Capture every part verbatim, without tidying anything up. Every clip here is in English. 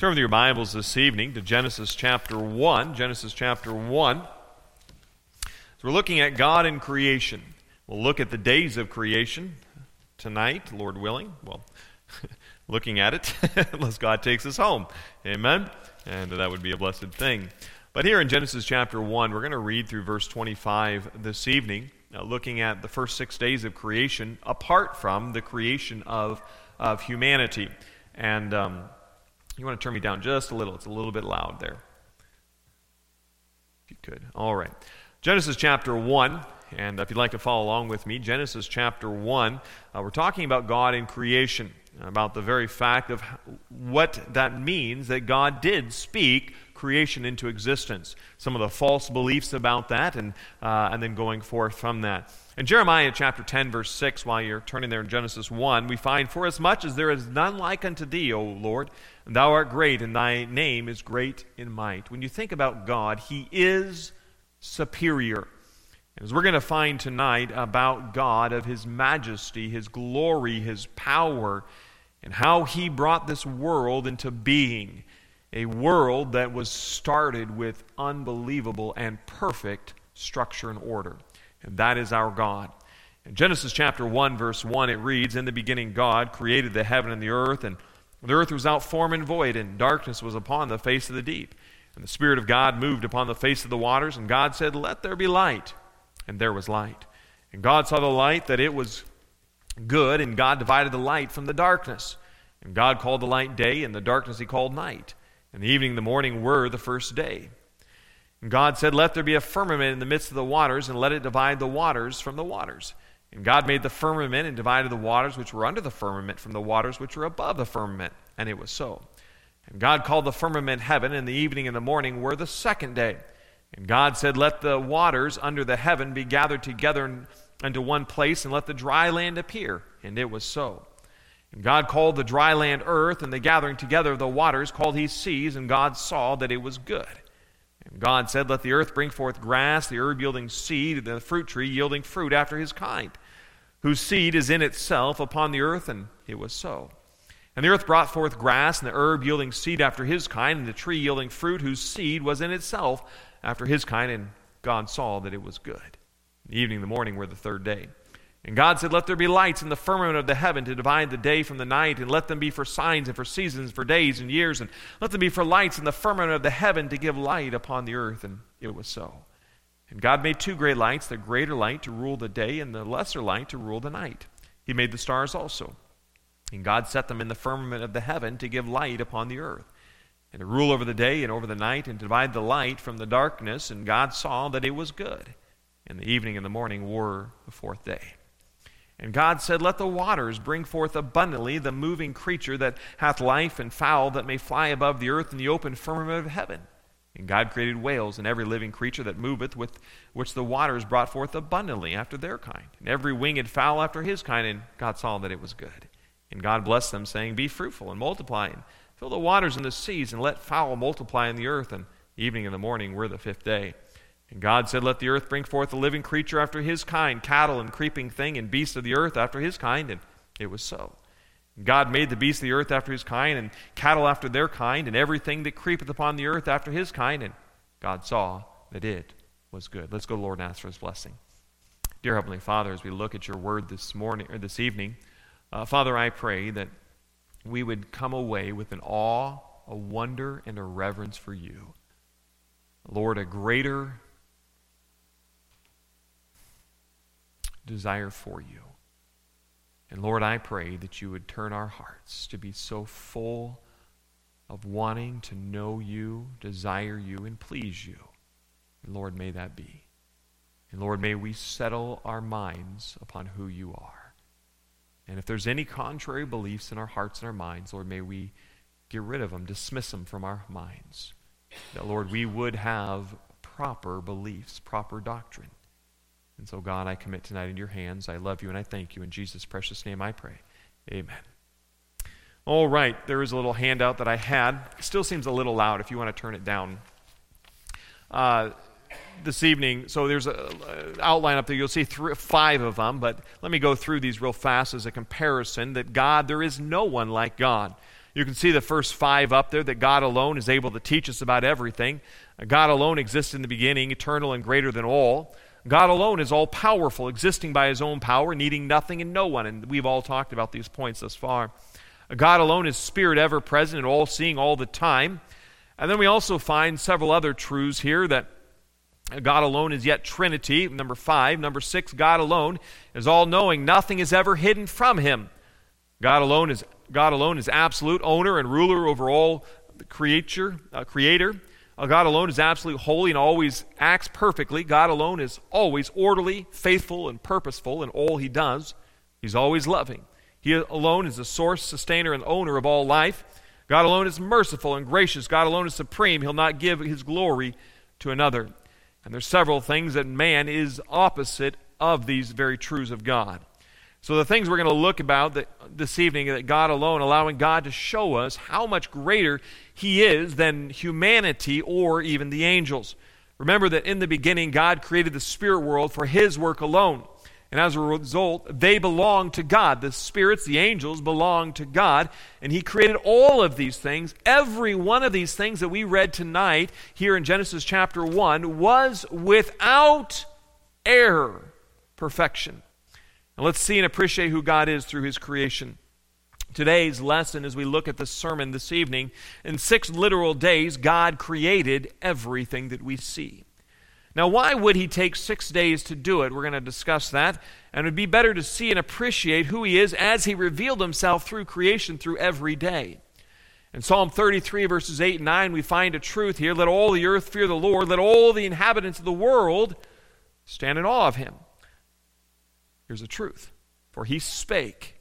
Turn with your Bibles this evening to Genesis chapter one. Genesis chapter one. So we're looking at God and creation. We'll look at the days of creation tonight, Lord willing. Well, looking at it, unless God takes us home. Amen? And that would be a blessed thing. But here in Genesis chapter one, we're going to read through verse twenty-five this evening, uh, looking at the first six days of creation, apart from the creation of, of humanity. And um, you want to turn me down just a little. It's a little bit loud there. If you could. All right. Genesis chapter one. And if you'd like to follow along with me, Genesis chapter one, uh, we're talking about God in creation, about the very fact of what that means that God did speak creation into existence, some of the false beliefs about that, and uh, and then going forth from that. In Jeremiah chapter ten, verse six, while you're turning there in Genesis one, we find, "For as much as there is none like unto thee, O Lord, and thou art great, and thy name is great in might." When you think about God, He is superior. As we're going to find tonight about God, of His majesty, His glory, His power, and how He brought this world into being, a world that was started with unbelievable and perfect structure and order. And that is our God. In Genesis chapter one, verse one, it reads, "In the beginning God created the heaven and the earth, and the earth was without form and void, and darkness was upon the face of the deep. And the Spirit of God moved upon the face of the waters, and God said, Let there be light. And there was light. And God saw the light, that it was good, and God divided the light from the darkness. And God called the light day, and the darkness He called night. And the evening and the morning were the first day. And God said, Let there be a firmament in the midst of the waters, and let it divide the waters from the waters. And God made the firmament, and divided the waters which were under the firmament from the waters which were above the firmament. And it was so. And God called the firmament heaven, and the evening and the morning were the second day. And God said, Let the waters under the heaven be gathered together unto one place, and let the dry land appear. And it was so. And God called the dry land earth, and the gathering together of the waters called He seas, and God saw that it was good. And God said, Let the earth bring forth grass, the herb yielding seed, and the fruit tree yielding fruit after his kind, whose seed is in itself upon the earth, and it was so. And the earth brought forth grass, and the herb yielding seed after his kind, and the tree yielding fruit, whose seed was in itself after his kind, and God saw that it was good. The evening and the morning were the third day. And God said, Let there be lights in the firmament of the heaven to divide the day from the night, and let them be for signs and for seasons, for days and years, and let them be for lights in the firmament of the heaven to give light upon the earth. And it was so. And God made two great lights, the greater light to rule the day, and the lesser light to rule the night. He made the stars also. And God set them in the firmament of the heaven to give light upon the earth, and to rule over the day and over the night, and to divide the light from the darkness. And God saw that it was good. And the evening and the morning were the fourth day. And God said, Let the waters bring forth abundantly the moving creature that hath life, and fowl that may fly above the earth in the open firmament of heaven. And God created whales and every living creature that moveth, with which the waters brought forth abundantly after their kind, and every winged fowl after his kind. And God saw that it was good. And God blessed them, saying, Be fruitful and multiply, and fill the waters in the seas, and let fowl multiply in the earth. And the evening and the morning were the fifth day. And God said, Let the earth bring forth a living creature after his kind, cattle and creeping thing, and beasts of the earth after his kind. And it was so. And God made the beasts of the earth after his kind, and cattle after their kind, and everything that creepeth upon the earth after his kind. And God saw that it was good. Let's go to the Lord and ask for His blessing. Dear Heavenly Father, as we look at your word this morning or this evening, uh, Father, I pray that we would come away with an awe, a wonder, and a reverence for you. Lord, a greater desire for you. And Lord, I pray that you would turn our hearts to be so full of wanting to know you, desire you, and please you. And Lord, may that be. And Lord, may we settle our minds upon who you are. And if there's any contrary beliefs in our hearts and our minds, Lord, may we get rid of them, dismiss them from our minds. That, Lord, we would have proper beliefs, proper doctrine. And so, God, I commit tonight in your hands. I love you and I thank you. In Jesus' precious name I pray. Amen. All right, there is a little handout that I had. It still seems a little loud if you want to turn it down. Uh, this evening, so there's an outline up there. You'll see three, five of them, but let me go through these real fast as a comparison that God, there is no one like God. You can see the first five up there, that God alone is able to teach us about everything. God alone exists in the beginning, eternal and greater than all. God alone is all-powerful, existing by his own power, needing nothing and no one. And we've all talked about these points thus far. God alone is spirit ever-present and all-seeing all the time. And then we also find several other truths here, that God alone is yet Trinity, number five. Number six, God alone is all-knowing. Nothing is ever hidden from him. God alone is God alone is absolute owner and ruler over all the creature, uh, creator. Uh, God alone is absolute holy and always acts perfectly. God alone is always orderly, faithful, and purposeful in all he does. He's always loving. He alone is the source, sustainer, and owner of all life. God alone is merciful and gracious. God alone is supreme. He'll not give his glory to another. And there's several things that man is opposite of these very truths of God. So the things we're going to look about that, this evening, that God alone, allowing God to show us how much greater he is than humanity or even the angels. Remember that in the beginning, God created the spirit world for his work alone. And as a result, they belong to God. The spirits, the angels, belong to God. And he created all of these things. Every one of these things that we read tonight here in Genesis chapter one was without error, perfection. And let's see and appreciate who God is through his creation. Today's lesson, as we look at the sermon this evening, in six literal days, God created everything that we see. Now, why would he take six days to do it? We're going to discuss that. And it would be better to see and appreciate who he is as he revealed himself through creation through every day. In Psalm thirty-three, verses eight and nine, we find a truth here. Let all the earth fear the Lord. Let all the inhabitants of the world stand in awe of him. Here's the truth. For he spake,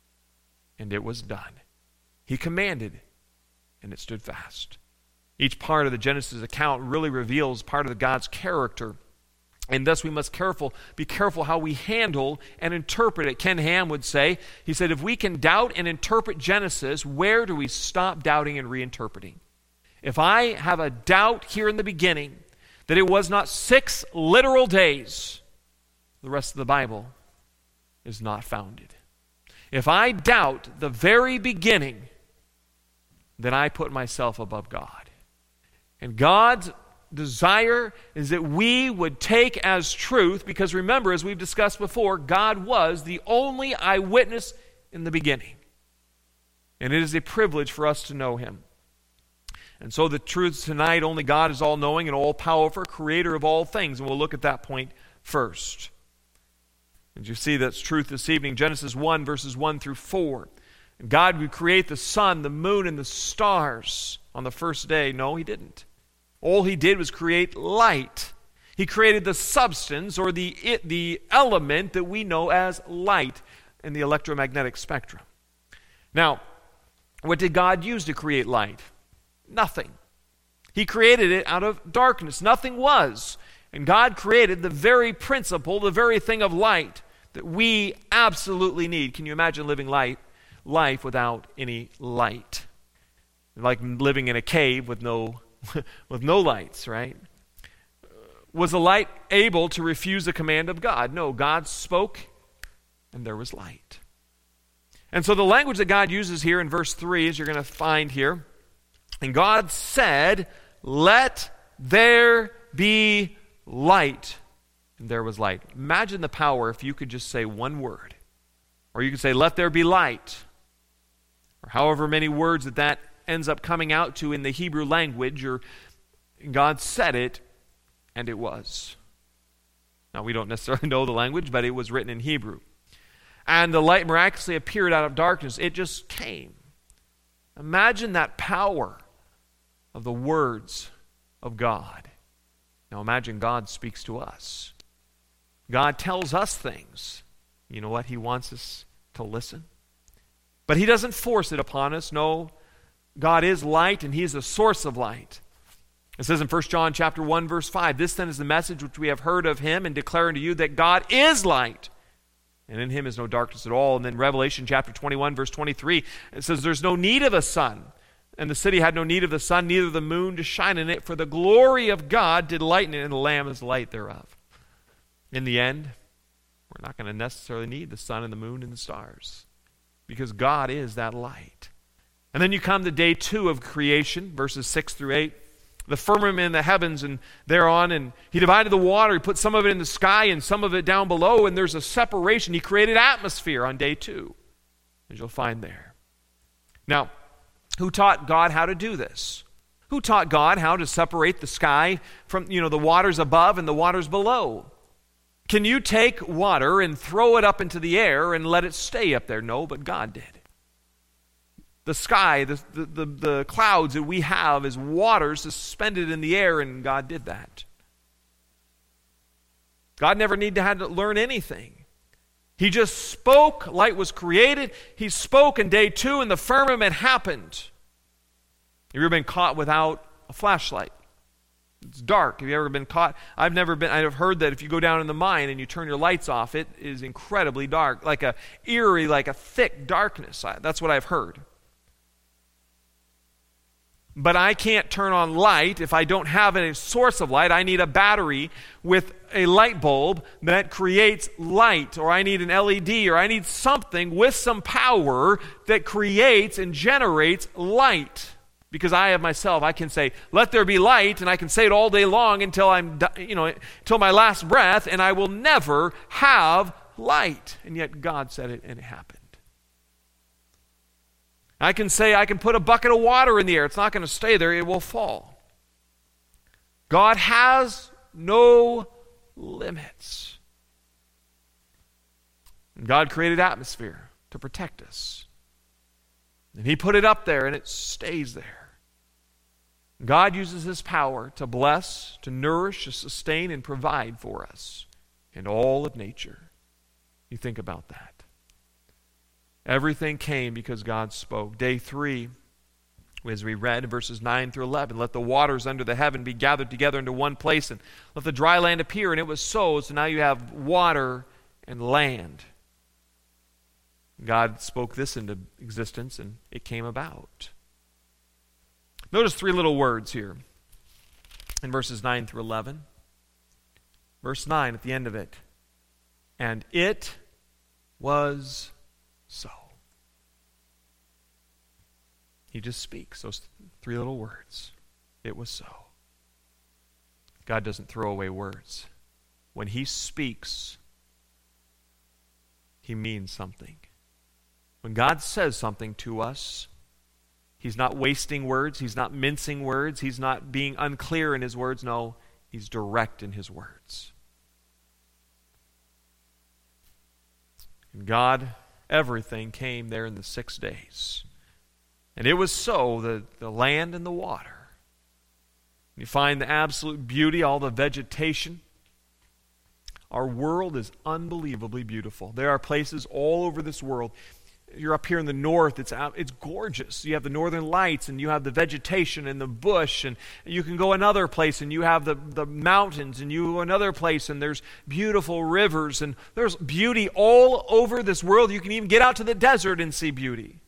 and it was done. He commanded, and it stood fast. Each part of the Genesis account really reveals part of God's character. And thus we must careful, be careful how we handle and interpret it. Ken Ham would say, he said, if we can doubt and interpret Genesis, where do we stop doubting and reinterpreting? If I have a doubt here in the beginning that it was not six literal days, the rest of the Bible is not founded. If I doubt the very beginning, then I put myself above God. And God's desire is that we would take as truth, because remember, as we've discussed before, God was the only eyewitness in the beginning. And it is a privilege for us to know him. And so the truths tonight, only God is all-knowing and all-powerful, creator of all things. And we'll look at that point first. And you see that's truth this evening. Genesis one, verses one through four. And God would create the sun, the moon, and the stars on the first day. No, he didn't. All he did was create light. He created the substance or the, it, the element that we know as light in the electromagnetic spectrum. Now, what did God use to create light? Nothing. He created it out of darkness. Nothing was. And God created the very principle, the very thing of light that we absolutely need. Can you imagine living light, life without any light? Like living in a cave with no, with no lights, right? Was the light able to refuse the command of God? No, God spoke and there was light. And so the language that God uses here in verse three, as you're going to find here, and God said, let there be light. And there was light. Imagine the power if you could just say one word. Or you could say, let there be light. Or however many words that that ends up coming out to in the Hebrew language. Or God said it, and it was. Now, we don't necessarily know the language, but it was written in Hebrew. And the light miraculously appeared out of darkness. It just came. Imagine that power of the words of God. Now imagine God speaks to us. God tells us things. You know what? He wants us to listen. But he doesn't force it upon us. No, God is light and he is the source of light. It says in First John chapter one, verse five, this then is the message which we have heard of him and declare unto you that God is light. And in him is no darkness at all. And then Revelation chapter twenty-one, verse twenty-three, it says there's no need of a sun. And the city had no need of the sun, neither the moon to shine in it, for the glory of God did lighten it, and the Lamb is the light thereof. In the end, we're not going to necessarily need the sun and the moon and the stars, because God is that light. And then you come to day two of creation, verses six through eight. The firmament in the heavens and thereon, and he divided the water. He put some of it in the sky and some of it down below, and there's a separation. He created atmosphere on day two, as you'll find there. Now, who taught God how to do this? Who taught God how to separate the sky from, you know, the waters above and the waters below? Can you take water and throw it up into the air and let it stay up there? No, but God did. The sky, the, the, the, the clouds that we have is water suspended in the air, and God did that. God never needed to have to learn anything. He just spoke, light was created. He spoke in day two, and the firmament happened. Have you ever been caught without a flashlight? It's dark. Have you ever been caught? I've never been. I've heard that if you go down in the mine and you turn your lights off, it is incredibly dark, like a eerie, like a thick darkness. That's what I've heard. But I can't turn on light if I don't have a source of light. I need a battery with a light bulb that creates light, or I need an L E D, or I need something with some power that creates and generates light. Because I have myself, I can say, let there be light, and I can say it all day long until I'm, you know, until my last breath, and I will never have light. And yet God said it, and it happened. I can say I can put a bucket of water in the air. It's not going to stay there. It will fall. God has no limits. And God created atmosphere to protect us. And he put it up there, and it stays there. God uses his power to bless, to nourish, to sustain, and provide for us in all of nature. You think about that. Everything came because God spoke. Day three, as we read in verses nine through eleven, let the waters under the heaven be gathered together into one place, and let the dry land appear. And it was so. So now you have water and land. God spoke this into existence, and it came about. Notice three little words here in verses nine through eleven. Verse nine at the end of it. And it was so. He just speaks those three little words. It was so. God doesn't throw away words. When he speaks, he means something. When God says something to us, he's not wasting words. He's not mincing words. He's not being unclear in his words. No, he's direct in his words. And God, everything came there in the six days. And it was so, the, the land and the water. You find the absolute beauty, all the vegetation. Our world is unbelievably beautiful. There are places all over this world. You're up here in the north, it's it's gorgeous. You have the northern lights, and you have the vegetation and the bush, and you can go another place and you have the, the mountains, and you go another place and there's beautiful rivers, and there's beauty all over this world. You can even get out to the desert and see beauty.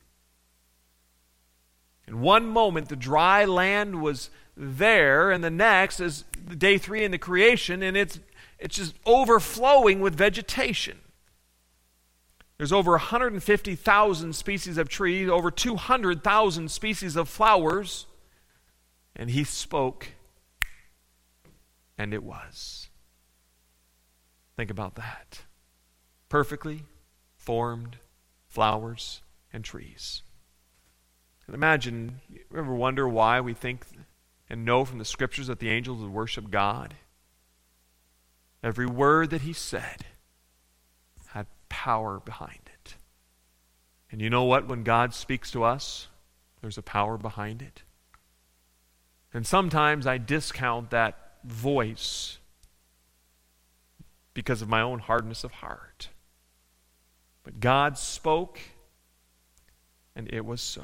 In one moment, the dry land was there, and the next is day three in the creation, and it's it's just overflowing with vegetation. There's over one hundred fifty thousand species of trees, over two hundred thousand species of flowers. And he spoke, and it was. Think about that. Perfectly formed flowers and trees. And imagine, you ever wonder why we think and know from the scriptures that the angels would worship God? Every word that he said had power behind it. And you know what? When God speaks to us, there's a power behind it. And sometimes I discount that voice because of my own hardness of heart. But God spoke, and it was so.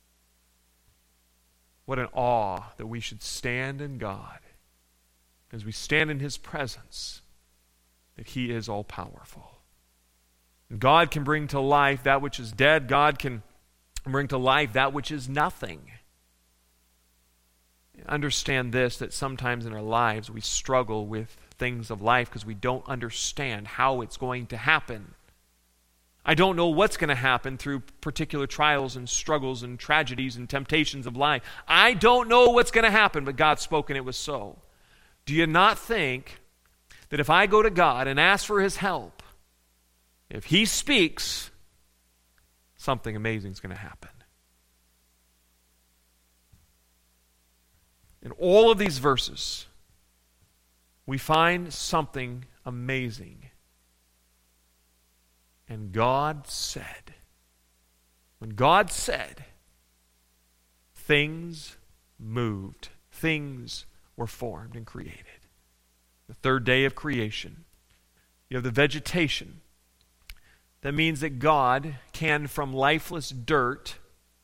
What an awe that we should stand in God as we stand in his presence, that he is all-powerful. God can bring to life that which is dead. God can bring to life that which is nothing. Understand this, that sometimes in our lives we struggle with things of life because we don't understand how it's going to happen I don't know what's going to happen through particular trials and struggles and tragedies and temptations of life. I don't know what's going to happen, but God spoke and it was so. Do you not think that if I go to God and ask for His help, if He speaks, something amazing is going to happen? In all of these verses, we find something amazing. And God said, when God said, things moved, things were formed and created. The third day of creation, you have the vegetation. That means that God can, from lifeless dirt,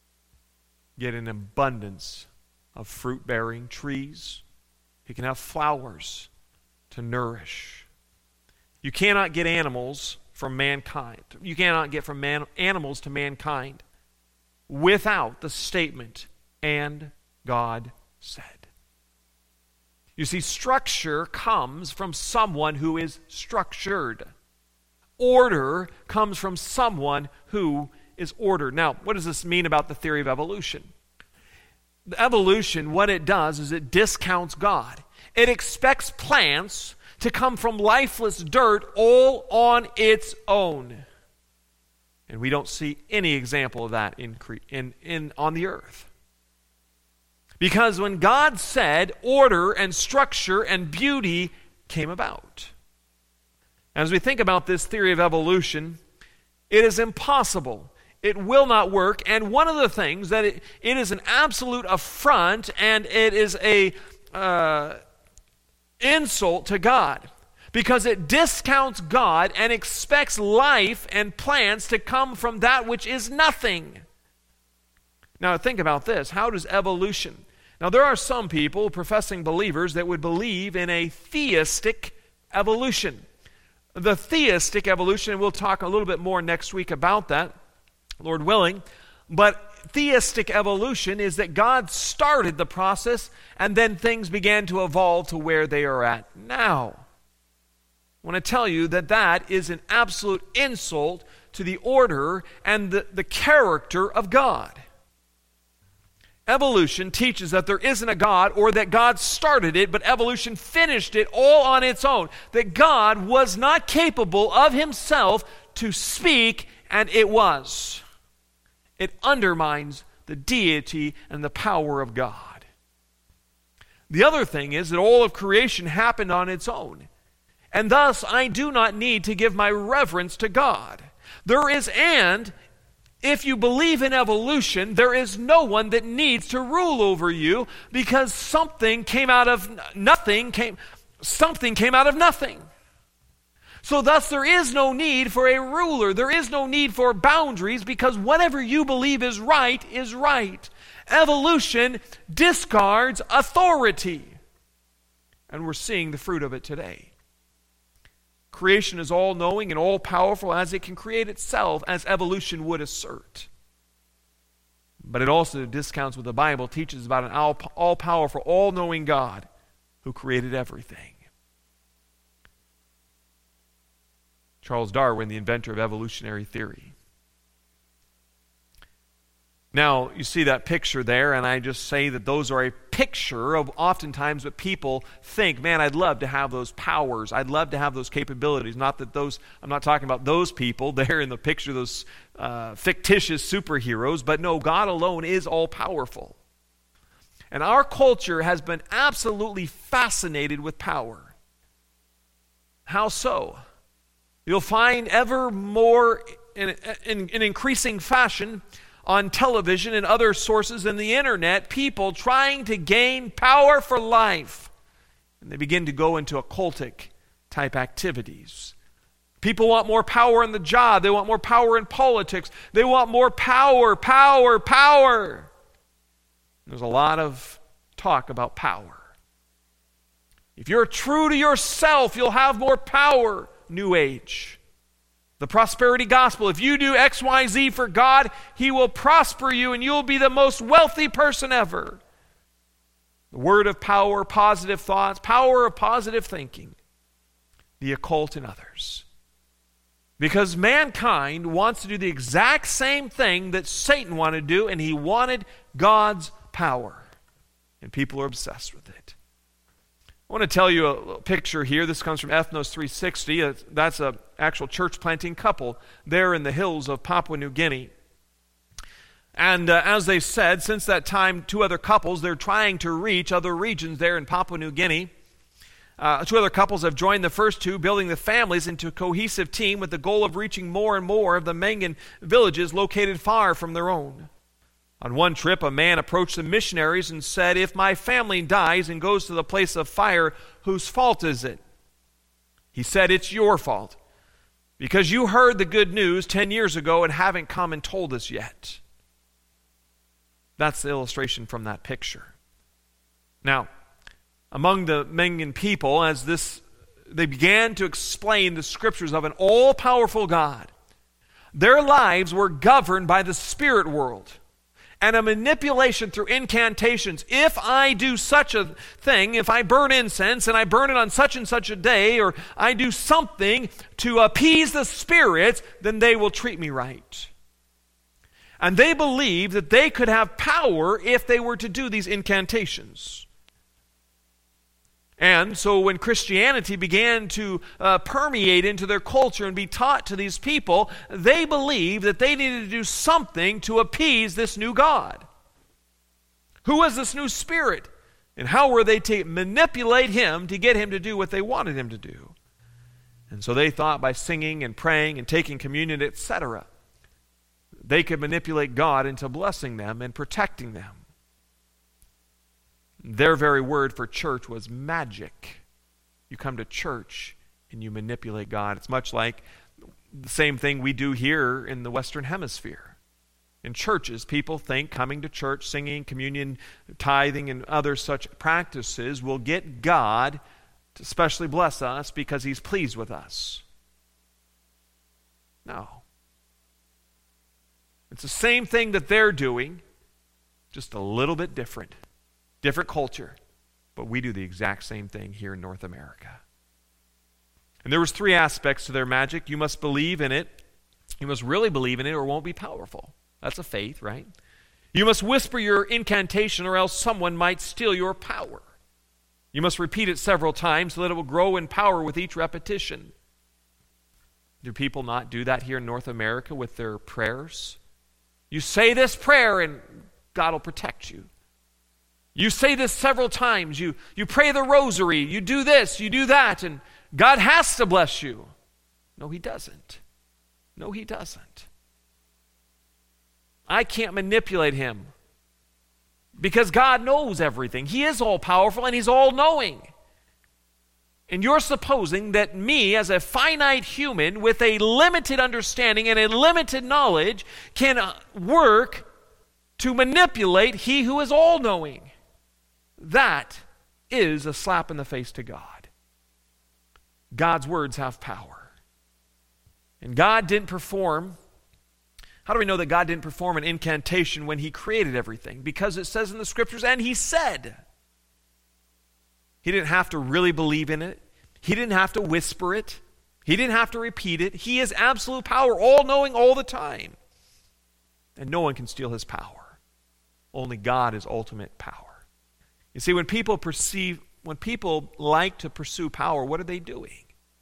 get an abundance of fruit-bearing trees. He can have flowers to nourish. You cannot get animals from mankind. You cannot get from man, animals to mankind without the statement, and God said. You see, structure comes from someone who is structured. Order comes from someone who is ordered. Now, what does this mean about the theory of evolution? The evolution, what it does is it discounts God. It expects plants to come from lifeless dirt all on its own. And we don't see any example of that in, in, in, on the earth. Because when God said, order and structure and beauty came about. As we think about this theory of evolution, it is impossible. It will not work. And one of the things that it, it is an absolute affront and it is a uh, insult to God, because it discounts God and expects life and plants to come from that which is nothing. Now think about this. How does evolution? Now there are some people, professing believers, that would believe in a theistic evolution. The theistic evolution, and we'll talk a little bit more next week about that, Lord willing, but theistic evolution is that God started the process and then things began to evolve to where they are at now. I want to tell you that that is an absolute insult to the order and the, the character of God. Evolution teaches that there isn't a God, or that God started it, but evolution finished it all on its own. That God was not capable of Himself to speak, and it was. It undermines the deity and the power of God. The other thing is that all of creation happened on its own. And thus, I do not need to give my reverence to God. There is, and if you believe in evolution, there is no one that needs to rule over you, because something came out of nothing, came, something came out of nothing. So thus there is no need for a ruler. There is no need for boundaries, because whatever you believe is right is right. Evolution discards authority. And we're seeing the fruit of it today. Creation is all-knowing and all-powerful as it can create itself, as evolution would assert. But it also discounts what the Bible teaches about an all-powerful, all-knowing God who created everything. Charles Darwin, the inventor of evolutionary theory. Now, you see that picture there, and I just say that those are a picture of oftentimes what people think, man, I'd love to have those powers. I'd love to have those capabilities. Not that those, I'm not talking about those people there in the picture, those uh, fictitious superheroes, but no, God alone is all-powerful. And our culture has been absolutely fascinated with power. How so? You'll find ever more, in, in, in increasing fashion, on television and other sources and the internet, people trying to gain power for life. And they begin to go into occultic type activities. People want more power in the job. They want more power in politics. They want more power, power, power. There's a lot of talk about power. If you're true to yourself, you'll have more power. New Age. The prosperity gospel. If you do X, Y, Z for God, He will prosper you and you'll be the most wealthy person ever. The word of power, positive thoughts, power of positive thinking. The occult and others. Because mankind wants to do the exact same thing that Satan wanted to do, and he wanted God's power. And people are obsessed with it. I want to tell you a picture here. This comes from Ethnos three sixty. That's an actual church planting couple there in the hills of Papua New Guinea. And uh, as they said, since that time, two other couples, they're trying to reach other regions there in Papua New Guinea. Uh, two other couples have joined the first two, building the families into a cohesive team with the goal of reaching more and more of the Mengan villages located far from their own. On one trip, a man approached the missionaries and said, "If my family dies and goes to the place of fire, whose fault is it?" He said, "It's your fault, because you heard the good news ten years ago and haven't come and told us yet." That's the illustration from that picture. Now, among the Mengan people, as this, they began to explain the scriptures of an all-powerful God. Their lives were governed by the spirit world and a manipulation through incantations. If I do such a thing, if I burn incense and I burn it on such and such a day, or I do something to appease the spirits, then they will treat me right. And they believed that they could have power if they were to do these incantations. And so when Christianity began to uh, permeate into their culture and be taught to these people, they believed that they needed to do something to appease this new God. Who was this new spirit? And how were they to manipulate him to get him to do what they wanted him to do? And so they thought by singing and praying and taking communion, et cetera, they could manipulate God into blessing them and protecting them. Their very word for church was magic. You come to church and you manipulate God. It's much like the same thing we do here in the Western Hemisphere. In churches, people think coming to church, singing, communion, tithing, and other such practices will get God to especially bless us because he's pleased with us. No. It's the same thing that they're doing, just a little bit different. Different culture, but we do the exact same thing here in North America. And there was three aspects to their magic. You must believe in it. You must really believe in it or it won't be powerful. That's a faith, right? You must whisper your incantation or else someone might steal your power. You must repeat it several times so that it will grow in power with each repetition. Do people not do that here in North America with their prayers? You say this prayer and God will protect you. You say this several times. You, you pray the rosary. You do this. You do that. And God has to bless you. No, he doesn't. No, he doesn't. I can't manipulate him because God knows everything. He is all-powerful and he's all-knowing. And you're supposing that me, as a finite human with a limited understanding and a limited knowledge, can work to manipulate he who is all-knowing. That is a slap in the face to God. God's words have power. And God didn't perform, how do we know that God didn't perform an incantation when he created everything? Because it says in the scriptures, and he said. He didn't have to really believe in it. He didn't have to whisper it. He didn't have to repeat it. He is absolute power, all-knowing all the time. And no one can steal his power. Only God is ultimate power. You see, when people perceive, when people like to pursue power, what are they doing?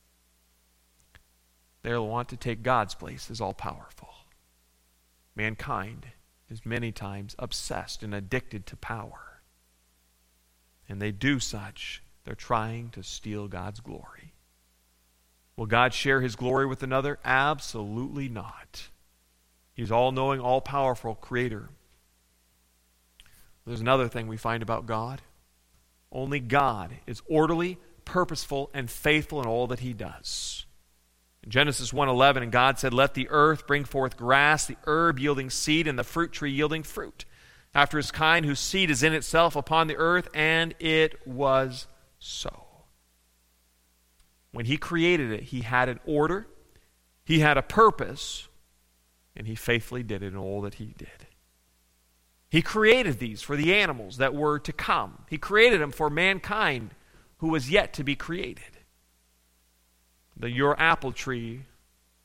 They'll want to take God's place as all-powerful. Mankind is many times obsessed and addicted to power. And they do such, they're trying to steal God's glory. Will God share his glory with another? Absolutely not. He's all-knowing, all-powerful creator. There's another thing we find about God. Only God is orderly, purposeful, and faithful in all that he does. In Genesis one eleven, and God said, "Let the earth bring forth grass, the herb yielding seed, and the fruit tree yielding fruit, after his kind, whose seed is in itself upon the earth," and it was so. When he created it, he had an order, he had a purpose, and he faithfully did it in all that he did. He created these for the animals that were to come. He created them for mankind who was yet to be created. The, your apple tree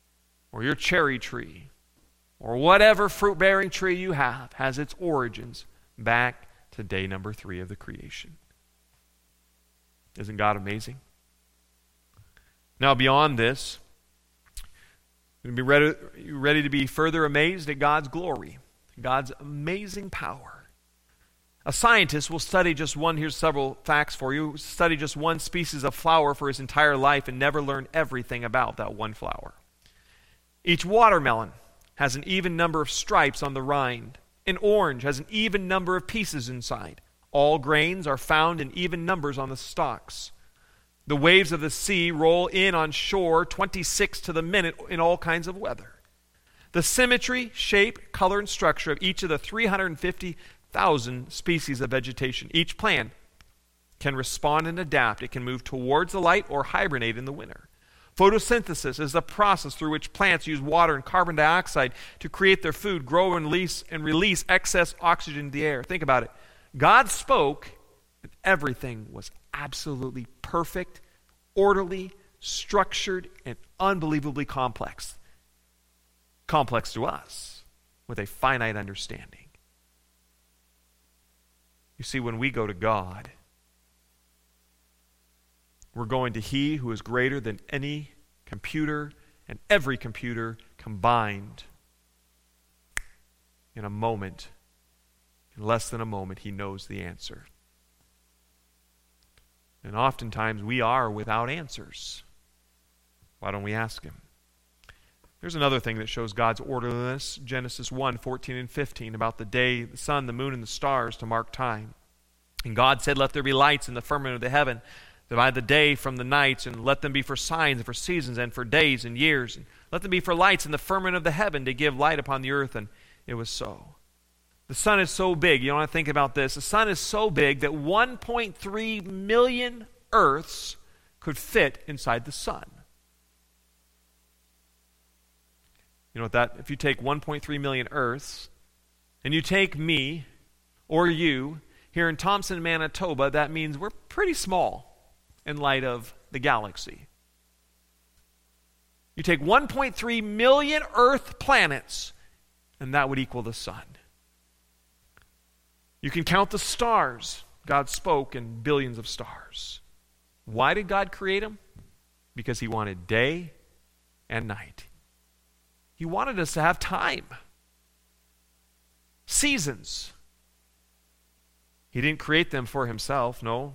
or your cherry tree, or whatever fruit-bearing tree you have, has its origins back to day number three of the creation. Isn't God amazing? Now, beyond this, you're be ready, you're ready to be further amazed at God's glory, God's amazing power. A scientist will study just one, here's several facts for you, study just one species of flower for his entire life and never learn everything about that one flower. Each watermelon has an even number of stripes on the rind. An orange has an even number of pieces inside. All grains are found in even numbers on the stalks. The waves of the sea roll in on shore twenty-six to the minute in all kinds of weather. The symmetry, shape, color, and structure of each of the three hundred fifty thousand species of vegetation. Each plant can respond and adapt. It can move towards the light or hibernate in the winter. Photosynthesis is the process through which plants use water and carbon dioxide to create their food, grow and release, and release excess oxygen to the air. Think about it. God spoke, and everything was absolutely perfect, orderly, structured, and unbelievably complex. Complex to us, with a finite understanding. You see, when we go to God, we're going to He who is greater than any computer and every computer combined. In a moment, in less than a moment, He knows the answer. And oftentimes we are without answers. Why don't we ask Him? There's another thing that shows God's orderliness. Genesis one, fourteen and fifteen, about the day, the sun, the moon, and the stars to mark time. And God said, "Let there be lights in the firmament of the heaven, divide the day from the nights, and let them be for signs and for seasons and for days and years. And let them be for lights in the firmament of the heaven to give light upon the earth." And it was so. The sun is so big, you want to think about this. The sun is so big that one point three million earths could fit inside the sun. You know what that, if you take one point three million earths, and you take me, or you, here in Thompson, Manitoba, that means we're pretty small in light of the galaxy. You take one point three million Earth planets, and that would equal the sun. You can count the stars. God spoke in billions of stars. Why did God create them? Because He wanted day and night. He wanted us to have time. Seasons. He didn't create them for Himself, no.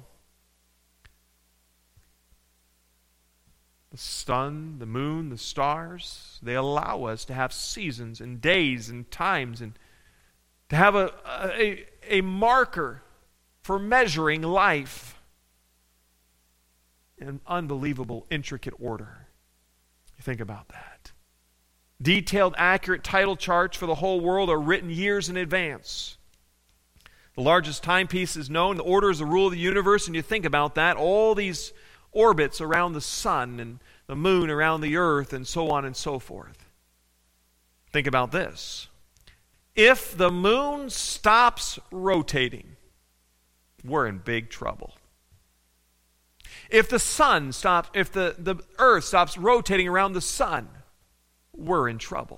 The sun, the moon, the stars, they allow us to have seasons and days and times and to have a, a, a marker for measuring life in unbelievable, intricate order. You think about that. Detailed, accurate title charts for the whole world are written years in advance. The largest timepiece is known. The order is the rule of the universe, and you think about that. All these orbits around the sun and the moon around the earth and so on and so forth. Think about this. If the moon stops rotating, we're in big trouble. If the sun stops, if the, the earth stops rotating around the sun, we're in trouble.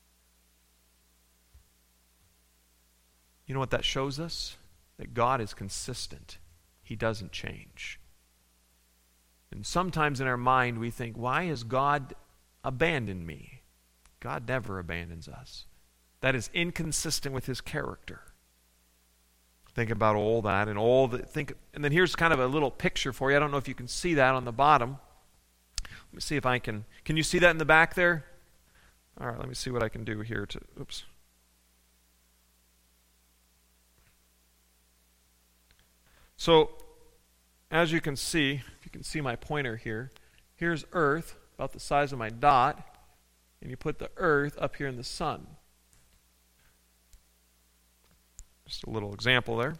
You know what that shows us? That God is consistent. He doesn't change. And sometimes in our mind we think, why has God abandoned me? God never abandons us. That is inconsistent with His character. Think about all that and all the think and then here's kind of a little picture for you. I don't know if you can see that on the bottom. Let me see if I can. Can you see that in the back there? All right, let me see what I can do here to, oops. So, as you can see, if you can see my pointer here, here's Earth, about the size of my dot, and you put the Earth up here in the sun. Just a little example there.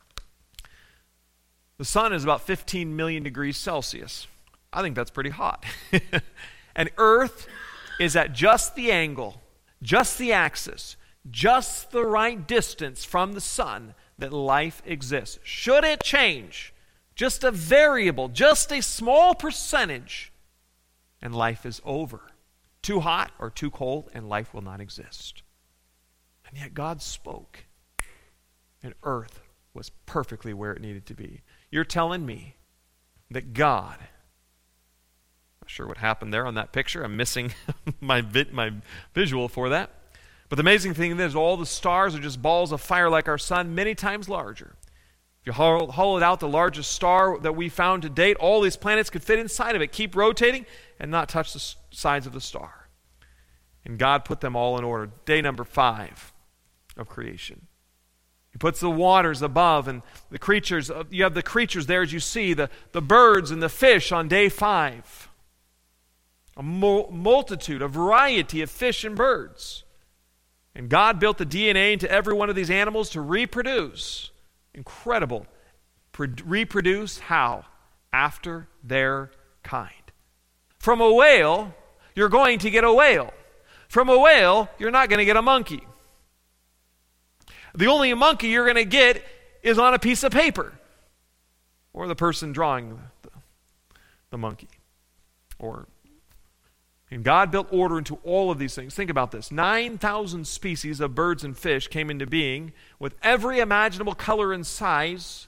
The sun is about fifteen million degrees Celsius. I think that's pretty hot. And Earth is at just the angle, just the axis, just the right distance from the sun that life exists. Should it change, just a variable, just a small percentage, and life is over. too hot or too cold, and life will not exist. And yet God spoke, and earth was perfectly where it needed to be. You're telling me that God, not sure what happened there on that picture. I'm missing my vi- my visual for that. But the amazing thing is all the stars are just balls of fire like our sun, many times larger. If you hollowed out the largest star that we found to date, all these planets could fit inside of it, keep rotating, and not touch the s- sides of the star. And God put them all in order. Day number five of creation. He puts the waters above and the creatures. You have the creatures there as you see, the, the birds and the fish on day five. A mul- multitude, a variety of fish and birds. And God built the D N A into every one of these animals to reproduce. Incredible. Pro- reproduce how? After their kind. From a whale, you're going to get a whale. From a whale, you're not going to get a monkey. The only monkey you're going to get is on a piece of paper. Or the person drawing the, the monkey. Or, and God built order into all of these things. Think about this. nine thousand species of birds and fish came into being with every imaginable color and size.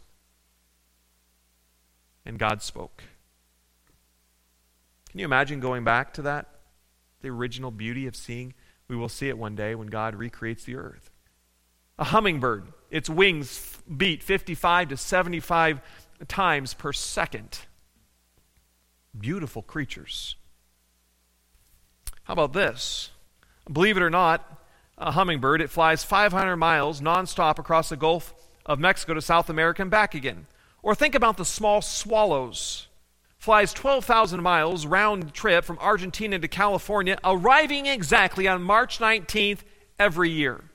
And God spoke. Can you imagine going back to that? The original beauty of seeing. We will see it one day when God recreates the earth. A hummingbird, its wings beat fifty-five to seventy-five times per second. Beautiful creatures. How about this? Believe it or not, a hummingbird, it flies five hundred miles nonstop across the Gulf of Mexico to South America and back again. Or think about the small swallows. Flies twelve thousand miles round trip from Argentina to California, arriving exactly on March nineteenth every year.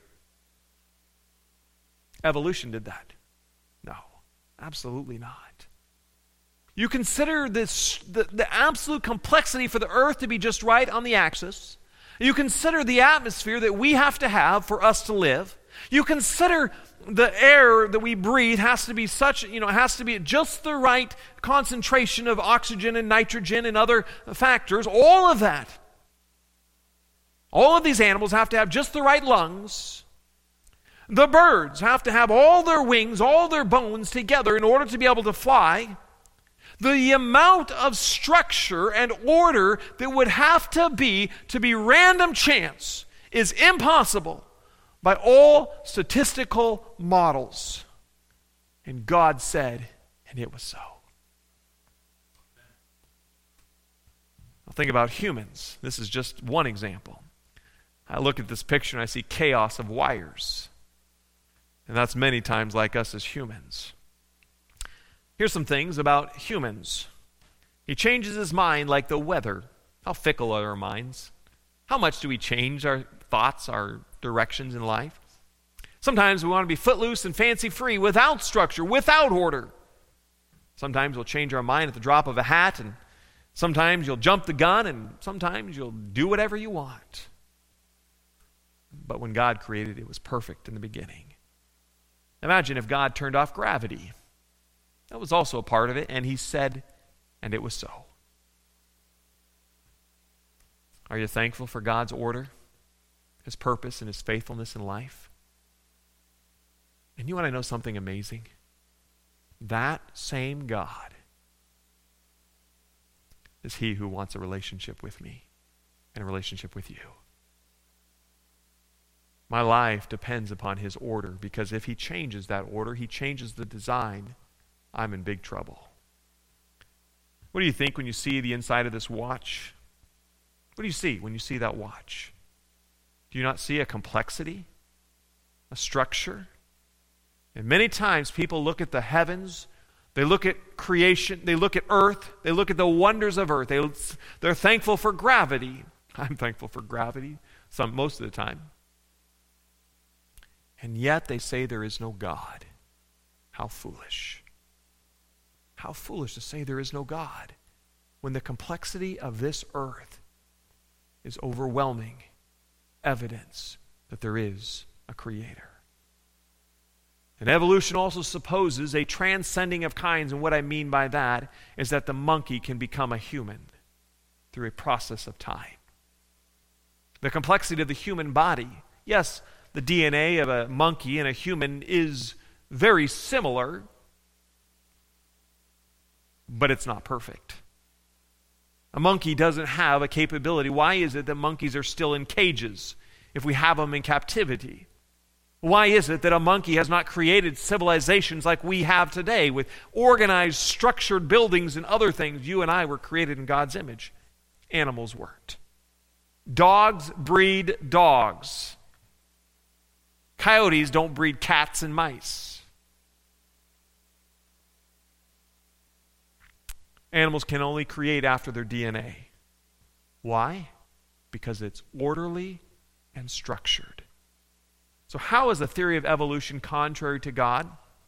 Evolution did that? No, absolutely not. You consider this the, the absolute complexity for the earth to be just right on the axis. You consider the atmosphere that we have to have for us to live. You consider the air that we breathe has to be such, you know, has to be just the right concentration of oxygen and nitrogen and other factors. All of that. All of these animals have to have just the right lungs. The birds have to have all their wings, all their bones together in order to be able to fly. The amount of structure and order that would have to be to be random chance is impossible by all statistical models. And God said, and it was so. Now think about humans. This is just one example. I look at this picture and I see chaos of wires. And that's many times like us as humans. Here's some things about humans. He changes his mind like the weather. How fickle are our minds? How much do we change our thoughts, our directions in life? Sometimes we want to be footloose and fancy-free without structure, without order. Sometimes we'll change our mind at the drop of a hat, and sometimes you'll jump the gun, and sometimes you'll do whatever you want. But when God created, it was perfect in the beginning. Imagine if God turned off gravity. That was also a part of it, and he said, and it was so. Are you thankful for God's order, his purpose, and his faithfulness in life? And you want to know something amazing? That same God is he who wants a relationship with me and a relationship with you. My life depends upon his order, because if he changes that order, he changes the design, I'm in big trouble. What do you think when you see the inside of this watch? What do you see when you see that watch? Do you not see a complexity, a structure? And many times people look at the heavens, they look at creation, they look at earth, they look at the wonders of earth. They, they're thankful for gravity. I'm thankful for gravity some most of the time. And yet they say there is no God. How foolish. How foolish to say there is no God when the complexity of this earth is overwhelming evidence that there is a creator. And evolution also supposes a transcending of kinds, and what I mean by that is that the monkey can become a human through a process of time. The complexity of the human body. Yes, the D N A of a monkey and a human is very similar, but it's not perfect. A monkey doesn't have a capability. Why is it that monkeys are still in cages if we have them in captivity? Why is it that a monkey has not created civilizations like we have today with organized, structured buildings and other things? You and I were created in God's image. Animals weren't. Dogs breed dogs. Coyotes don't breed cats and mice. Animals can only create after their D N A. Why? Because it's orderly and structured. So how is the theory of evolution contrary to God?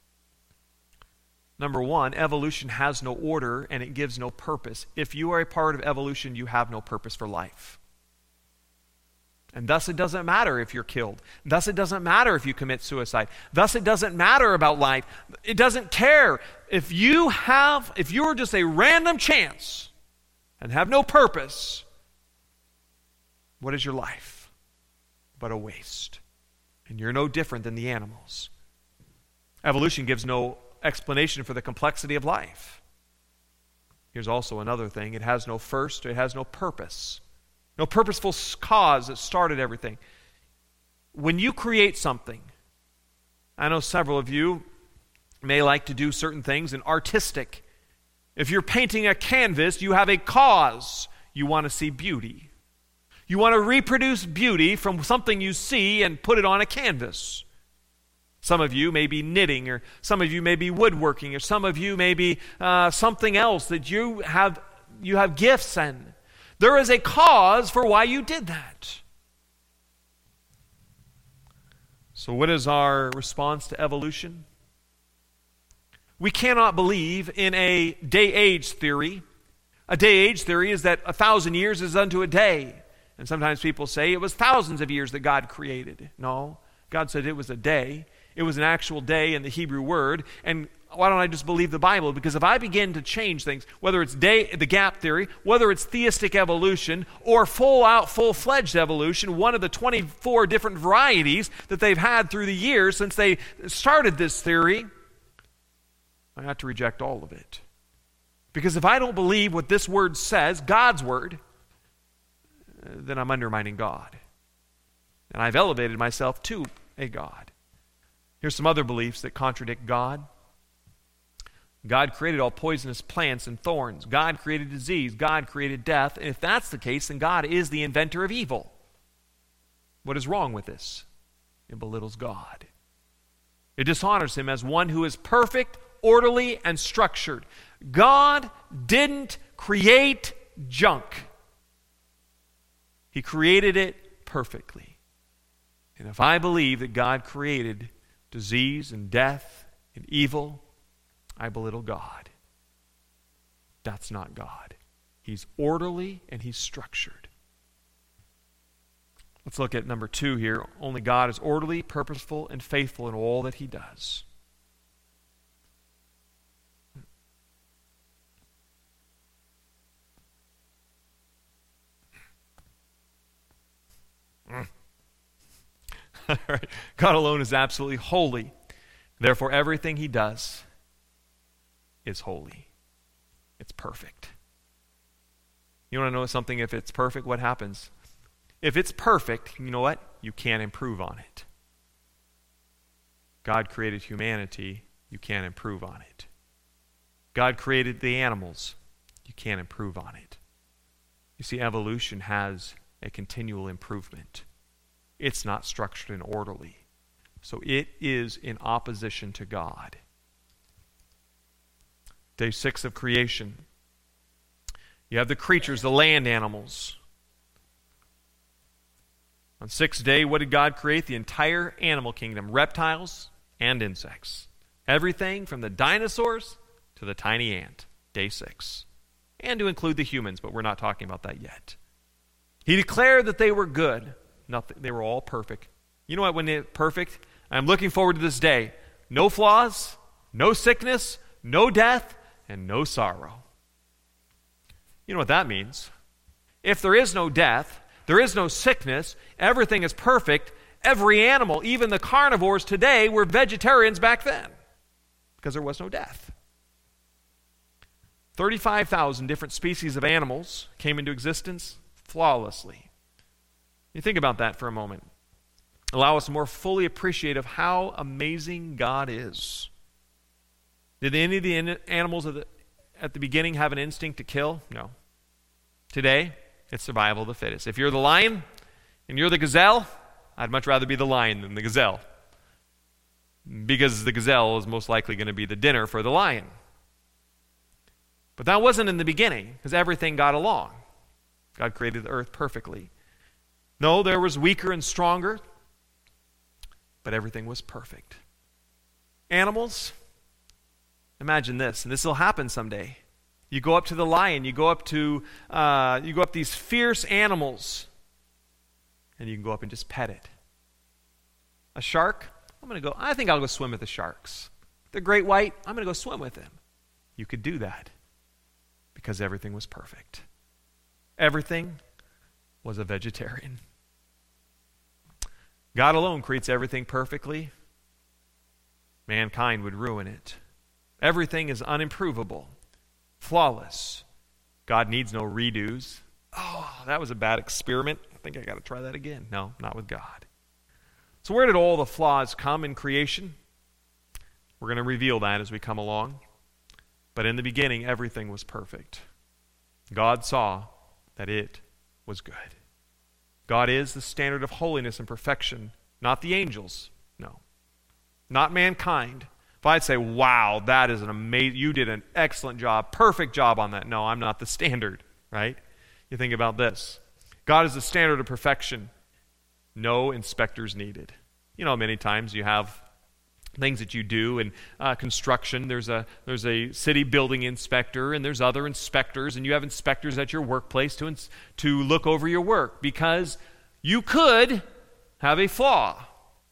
Number one, evolution has no order and it gives no purpose. If you are a part of evolution, you have no purpose for life. And thus it doesn't matter if you're killed. Thus it doesn't matter if you commit suicide. Thus it doesn't matter about life. It doesn't care. If you have, if you're just a random chance and have no purpose, what is your life but a waste? And you're no different than the animals. Evolution gives no explanation for the complexity of life. Here's also another thing. It has no first, it has no purpose. No purposeful cause that started everything. When you create something, I know several of you may like to do certain things in artistic. If you're painting a canvas, you have a cause. You want to see beauty. You want to reproduce beauty from something you see and put it on a canvas. Some of you may be knitting, or some of you may be woodworking, or some of you may be uh, something else that you have, you have gifts in. There is a cause for why you did that. So what is our response to evolution? We cannot believe in a day-age theory. A day-age theory is that a thousand years is unto a day. And sometimes people say it was thousands of years that God created. No, God said it was a day. It was an actual day in the Hebrew word. And why don't I just believe the Bible? Because if I begin to change things, whether it's day, the gap theory, whether it's theistic evolution, or full-out, full-fledged evolution, one of the twenty-four different varieties that they've had through the years since they started this theory, I have to reject all of it. Because if I don't believe what this word says, God's word, then I'm undermining God. And I've elevated myself to a God. Here's some other beliefs that contradict God. God created all poisonous plants and thorns. God created disease. God created death. And if that's the case, then God is the inventor of evil. What is wrong with this? It belittles God. It dishonors him as one who is perfect, orderly, and structured. God didn't create junk. He created it perfectly. And if I believe that God created disease and death and evil, I belittle God. That's not God. He's orderly and he's structured. Let's look at number two here. Only God is orderly, purposeful, and faithful in all that he does. All right. God alone is absolutely holy. Therefore, everything he does is holy. It's perfect. You want to know something? If it's perfect, what happens? If it's perfect, you know what? You can't improve on it. God created humanity. You can't improve on it. God created the animals. You can't improve on it. You see, evolution has a continual improvement. It's not structured and orderly. So it is in opposition to God. Day six of creation. You have the creatures, the land animals. On sixth day, what did God create? The entire animal kingdom, reptiles and insects. Everything from the dinosaurs to the tiny ant. Day six. And to include the humans, but we're not talking about that yet. He declared that they were good. Nothing, they were all perfect. You know what, when they're perfect? I'm looking forward to this day. No flaws, no sickness, no death, and no sorrow. You know what that means? If there is no death, There is no sickness. Everything is perfect. Every animal, even the carnivores today, were vegetarians back then because there was no death. thirty-five thousand different species of animals came into existence flawlessly. You think about that for a moment. Allow us to more fully appreciate of how amazing God is. Did any of the animals at the, at the beginning have an instinct to kill? No. Today, it's survival of the fittest. If you're the lion and you're the gazelle, I'd much rather be the lion than the gazelle, because the gazelle is most likely going to be the dinner for the lion. But that wasn't in the beginning, because everything got along. God created the earth perfectly. No, there was weaker and stronger, but everything was perfect. Animals, imagine this, and this will happen someday. You go up to the lion, you go up to, uh, you go up these fierce animals, and you can go up and just pet it. A shark, I'm going to go, I think I'll go swim with the sharks. The great white, I'm going to go swim with them. You could do that because everything was perfect. Everything was a vegetarian. God alone creates everything perfectly. Mankind would ruin it. Everything is unimprovable, flawless. God needs no redos. Oh, that was a bad experiment. I think I got to try that again. No, not with God. So where did all the flaws come in creation? We're going to reveal that as we come along. But in the beginning, everything was perfect. God saw that it was good. God is the standard of holiness and perfection, not the angels. No. Not mankind. If I'd say, wow, that is an amazing, you did an excellent job, perfect job on that. No, I'm not the standard, right? You think about this. God is the standard of perfection. No inspectors needed. You know, many times you have things that you do in uh, construction. There's a there's a city building inspector, and there's other inspectors, and you have inspectors at your workplace to ins- to look over your work because you could have a flaw.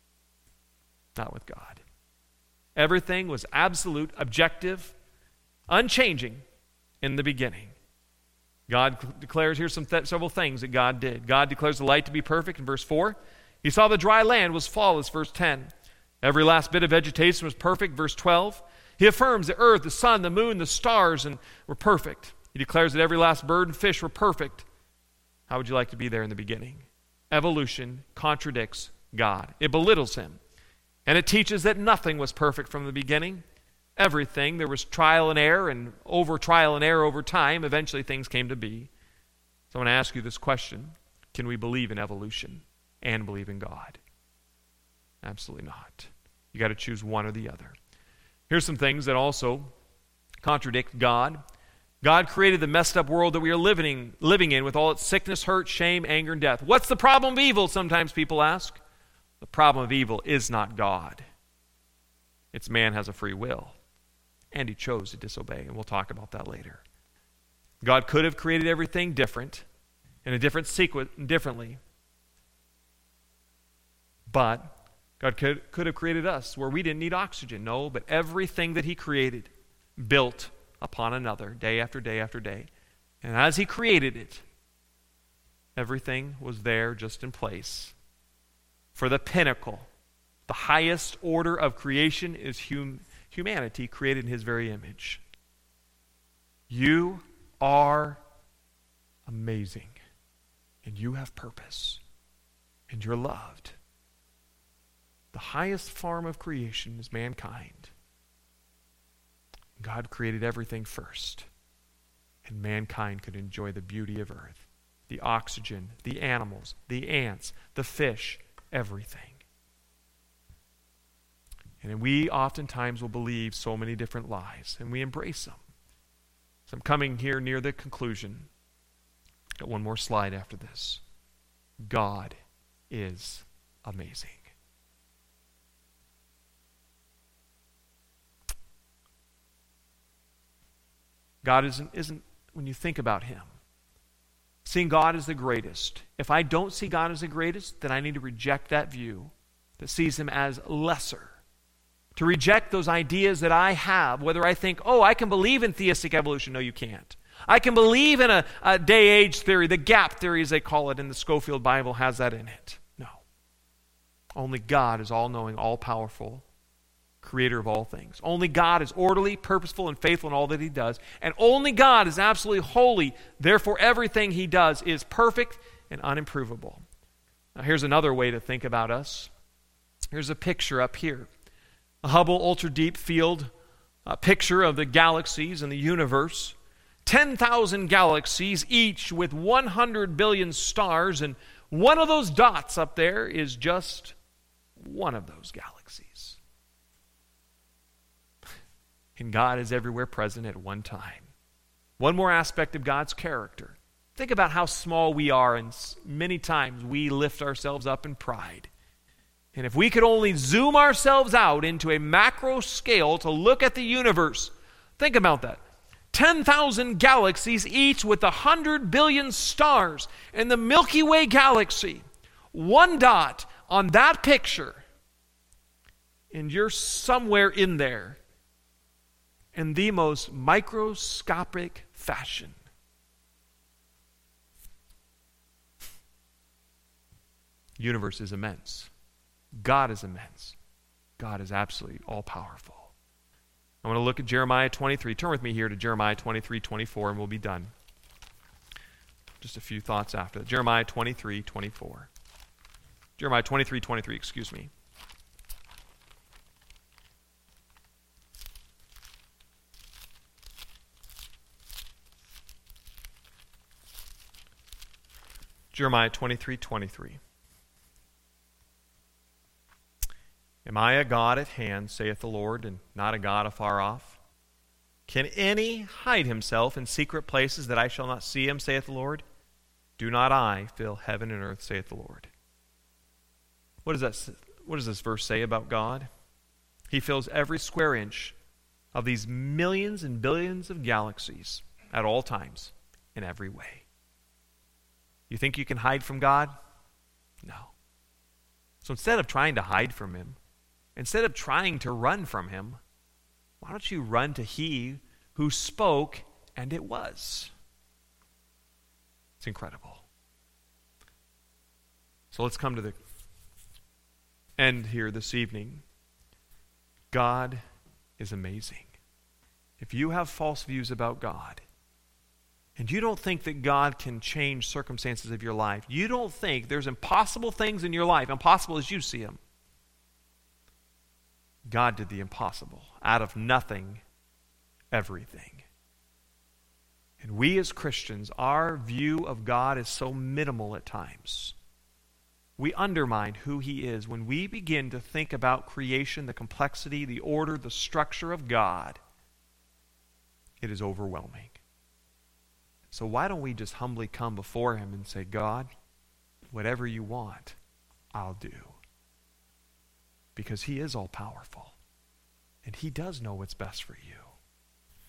Not with God. Everything was absolute, objective, unchanging in the beginning. God declares, here's some th- several things that God did. God declares the light to be perfect in verse four. He saw the dry land was flawless, verse ten. Every last bit of vegetation was perfect, verse twelve. He affirms the earth, the sun, the moon, the stars and were perfect. He declares that every last bird and fish were perfect. How would you like to be there in the beginning? Evolution contradicts God. It belittles him. And it teaches that nothing was perfect from the beginning. Everything, there was trial and error, and over trial and error over time, eventually things came to be. So I want to ask you this question. Can we believe in evolution and believe in God? Absolutely not. You got to choose one or the other. Here's some things that also contradict God. God created the messed up world that we are living, living in with all its sickness, hurt, shame, anger, and death. What's the problem of evil, sometimes people ask? The problem of evil is not God. It's man has a free will, and he chose to disobey, and we'll talk about that later. God could have created everything different, in a different sequence, differently, but God could, could have created us where we didn't need oxygen. No, but everything that he created built upon another day after day after day. And as he created it, everything was there just in place. For the pinnacle, the highest order of creation is hum- humanity created in his very image. You are amazing, and you have purpose, and you're loved. The highest form of creation is mankind. God created everything first, and mankind could enjoy the beauty of earth, the oxygen, the animals, the ants, the fish, everything. And we oftentimes will believe so many different lies, and we embrace them. So I'm coming here near the conclusion. Got one more slide after this. God is amazing. God isn't, isn't, when you think about him, seeing God as the greatest. If I don't see God as the greatest, then I need to reject that view that sees him as lesser. To reject those ideas that I have, whether I think, oh, I can believe in theistic evolution. No, you can't. I can believe in a, a day-age theory, the gap theory as they call it, and the Scofield Bible has that in it. No. Only God is all-knowing, all-powerful, creator of all things. Only God is orderly, purposeful, and faithful in all that he does. And only God is absolutely holy. Therefore, everything he does is perfect and unimprovable. Now, here's another way to think about us. Here's a picture up here. A Hubble Ultra Deep Field a picture of the galaxies and the universe. ten thousand galaxies, each with one hundred billion stars, and one of those dots up there is just one of those galaxies. And God is everywhere present at one time. One more aspect of God's character. Think about how small we are, and many times we lift ourselves up in pride. And if we could only zoom ourselves out into a macro scale to look at the universe, think about that. ten thousand galaxies, each with one hundred billion stars, and the Milky Way galaxy. One dot on that picture, and you're somewhere in there in the most microscopic fashion. The universe is immense. God is immense. God is absolutely all-powerful. I want to look at Jeremiah twenty-three. Turn with me here to Jeremiah twenty-three, twenty-four, and we'll be done. Just a few thoughts after that. Jeremiah twenty-three, twenty-four. Jeremiah twenty-three, twenty-three, excuse me. Jeremiah twenty-three, twenty-three. Am I a God at hand, saith the Lord, and not a God afar off? Can any hide himself in secret places that I shall not see him, saith the Lord? Do not I fill heaven and earth, saith the Lord? What does that, what does this verse say about God? He fills every square inch of these millions and billions of galaxies at all times, in every way. You think you can hide from God? No. So instead of trying to hide from him, instead of trying to run from him, why don't you run to he who spoke and it was? It's incredible. So let's come to the end here this evening. God is amazing. If you have false views about God, and you don't think that God can change circumstances of your life, you don't think there's impossible things in your life, impossible as you see them, God did the impossible. Out of nothing, everything. And we as Christians, our view of God is so minimal at times. We undermine who he is when we begin to think about creation, the complexity, the order, the structure of God. It is overwhelming. So why don't we just humbly come before him and say, God, whatever you want, I'll do. Because he is all-powerful. And he does know what's best for you.